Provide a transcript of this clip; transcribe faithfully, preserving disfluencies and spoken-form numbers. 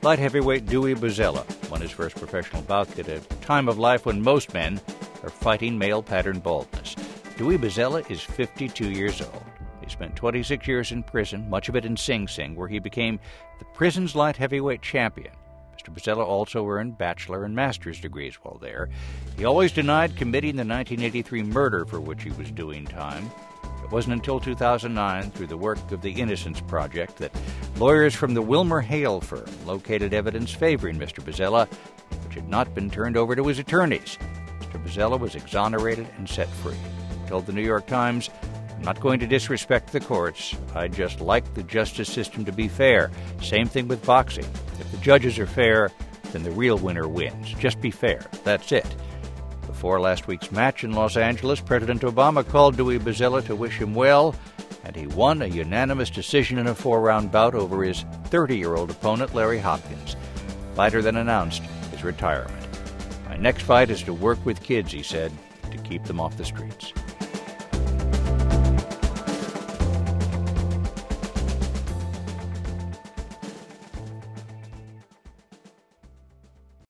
Light heavyweight Dewey Buzzella won his first professional bout at a time of life when most men are fighting male pattern baldness. Dewey Buzzella is fifty-two years old. He spent twenty-six years in prison, much of it in Sing Sing, where he became the prison's light heavyweight champion. Mister Buzzella also earned bachelor and master's degrees while there. He always denied committing the nineteen eighty-three murder for which he was doing time. It wasn't until two thousand nine, through the work of the Innocence Project, that lawyers from the Wilmer Hale firm located evidence favoring Mister Buzzella, which had not been turned over to his attorneys. Mister Buzzella was exonerated and set free. He told the New York Times, "I'm not going to disrespect the courts. I just like the justice system to be fair. Same thing with boxing. If the judges are fair, then the real winner wins. Just be fair. That's it." Before last week's match in Los Angeles, President Obama called Dewey Buzzella to wish him well, and he won a unanimous decision in a four-round bout over his thirty-year-old opponent, Larry Hopkins. The fighter then announced his retirement. "My next fight is to work with kids," he said, "to keep them off the streets."